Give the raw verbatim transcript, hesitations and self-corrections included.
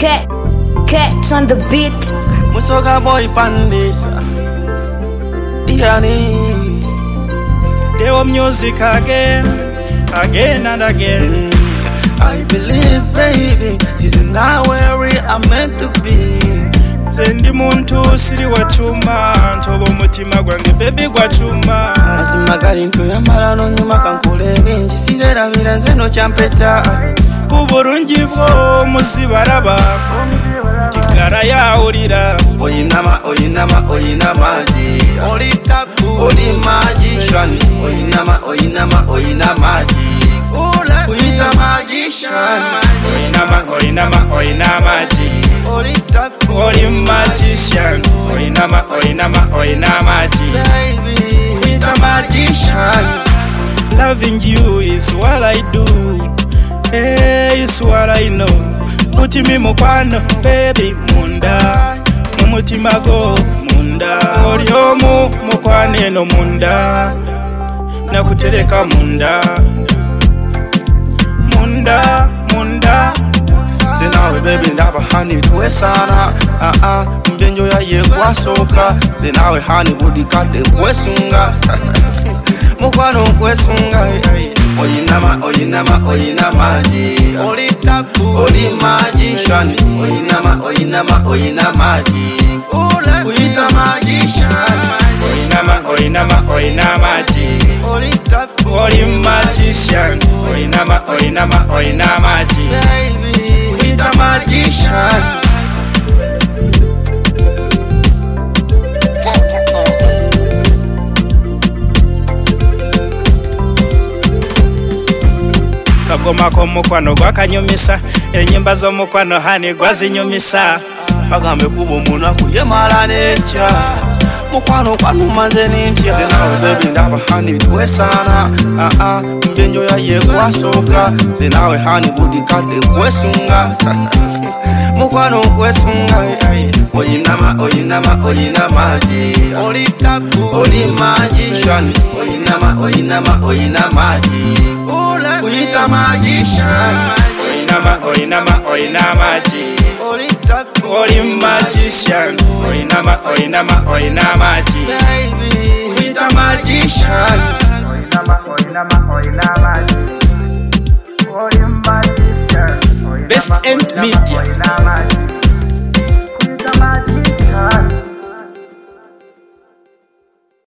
Cat, Cat's on the beat. Musoga boy pandisa Diani. They want music again, again and again. mm, I believe baby, this is not where I'm meant to be. Sendi muntu siri wachuma, ntobo mutima gwange baby gwachuma. Mazimagari ntuyambala no nyuma kankule bingi sigera biranze no champeta. Kuburungi bwo muzibaraba Kigara ya urira Oyinama, oyinama, oyinamaji. Oli tapu, oli magician. Oyinama, oyinama, oyinamaji. Ula kuita magician. Oyinama, oyinama, oyinamaji. Oli tapu, oli magician. Oyinama, oyinama, oyinamaji. baby, kuita magician. Loving you is what I do. Hey, it's what I know. Put me mukwano, baby, munda. Mumutima go, munda. Oriomu, mukwane no munda. Nakutereka munda. Munda, munda. Zinawe baby ndaba hani tuwe sana. Ah ah, mjenjo ya ye kwa soka. Zinawe hani budikade kwesunga. Mukwano kwesunga. Oyinama, oyinama, oyinamaji. Oli tapu, oli magician. Oyinama, oyinama, oyinamaji. Ula kuita magician. Oyinama, oyinama, oyinamaji. Oli tapu, oli magician. Oyinama, oyinama, oyinamaji. baby, kuita magician. Kagoma ko mukwano gwakanyumisa, enyimba zo mukwano hani gwazinyumisa. Bagambe kubo munaku yemala necha. Mukwano kwanu maze nintya. Zinawe baby ndaba hani tuwe sana. Ah ah, mjenjo ya ye kwa soka. Zinawe hani budikade kwesunga. Mukwano kwesunga. Oyinama, oyinama, oyinamaji. Oli tapu, oli magician. Oyinama, oyinama, oyinamaji. Ula kuita magician. Oyinama, oyinama, oyinamaji. Oli tapu, oli magician. Oyinama, oyinama, oyinamaji. baby, kuita magician. Oyinama, oyinama, oyinamaji. Oli magician. Best End Media. Kuita magician.